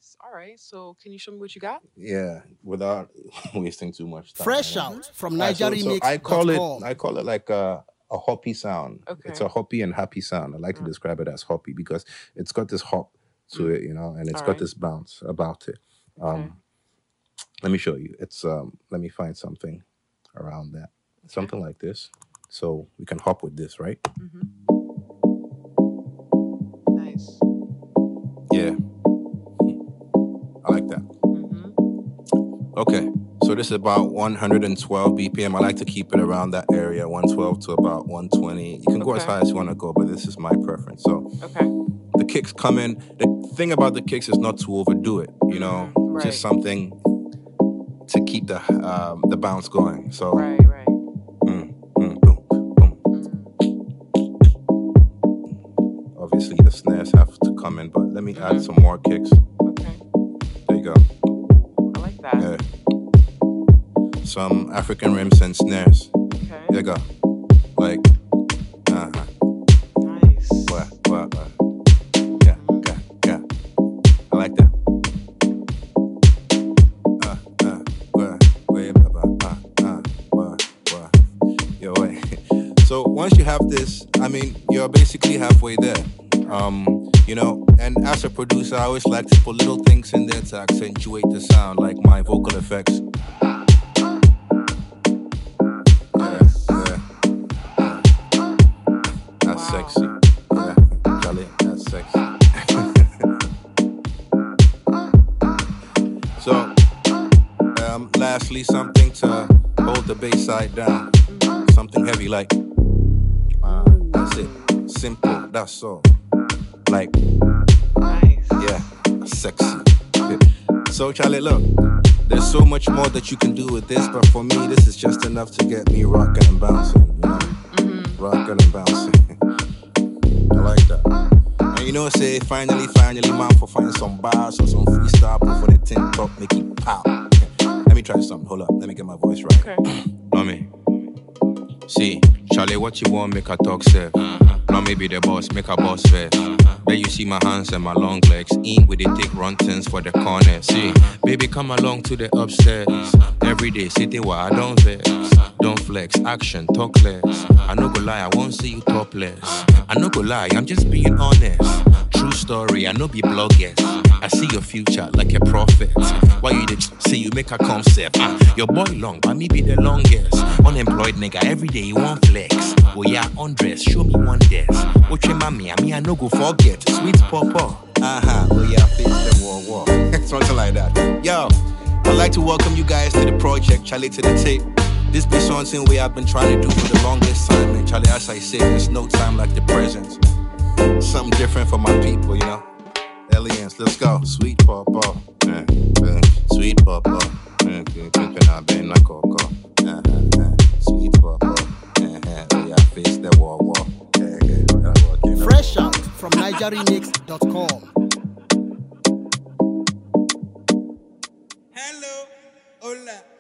Nice. All right. So can you show me what you got? Yeah, without wasting too much time. Fresh Mm-hmm. out from All right, so NigerRemix.com. I call it like a hoppy sound. It's Okay. a hoppy and happy sound. I like to Mm, describe it as hoppy because it's got this hop to mm. it, and it's All got right. this bounce about it. Okay. Um, let me show you. It's let me find something around that. Okay. Something like this. So we can hop with this, right? Mm-hmm. Nice. Yeah, I like that. Mm-hmm. Okay, so this is about 112 BPM. I like to keep it around that area, 112 to about 120. You can go as Okay. high as you want to go, but this is my preference. So Okay. the kicks come in. The thing about the kicks is not to overdo it, Right. just something to keep the bounce going. So, Right. Right. boom, boom. Mm. Obviously, the snares have to come in, but let me add Mm-hmm. some more kicks. Okay. There you go. I like that. Yeah. Some African rims and snares. Okay. There you go. Like, Nice. what. Yeah. I like that. Yo, wait. So once you have this, I mean, you're basically halfway there. And as a producer, I always like to put little things in there to accentuate the sound, like my vocal effects. Nice. Yeah. That's Wow. sexy. Yeah, Charlie, that's sexy. So, lastly, something to hold the bass side down. Something heavy like, that's it. Simple, that's all. Like, Nice. yeah, sexy. Yeah. So, Charlie, look, there's so much more that you can do with this, but for me, this is just enough to get me rocking and bouncing, Mm-hmm. Rocking and bouncing. I like that. And say, finally, man, for finding some bars or some freestyle for the tin top, make it pop. Let me try something. Hold up. Let me get my voice right. Okay. Know me. See, Charlie, what you want, make a talk, sir. Now maybe the boss, make a boss fair. There you see my hands and my long legs. In with the thick runtons for the corner. See, baby, come along to the upstairs. Every day, sitting where I don't vex. Don't flex, action, talk less. I no go lie, I won't see you topless. I no go lie, I'm just being honest. True story, I no be bloggers. I see your future like a prophet. Why you did see you make a concept? Your boy long, but me be the longest. Unemployed nigga, every day you want flex. Oh yeah, undress, show me one desk. What you mommy, I no go forget. Sweet papa. Oh yeah, face the war. Something like that. Yo, I'd like to welcome you guys to the project, Charlie to the tape. This be something we have been trying to do for the longest time, and Charlie, as I say, there's no time like the present. Something different for my people, Aliens, let's go. Sweet papa, sweet papa, sweet papa, we are face the war. Fresh out from NigerRemix.com. Hello, hola.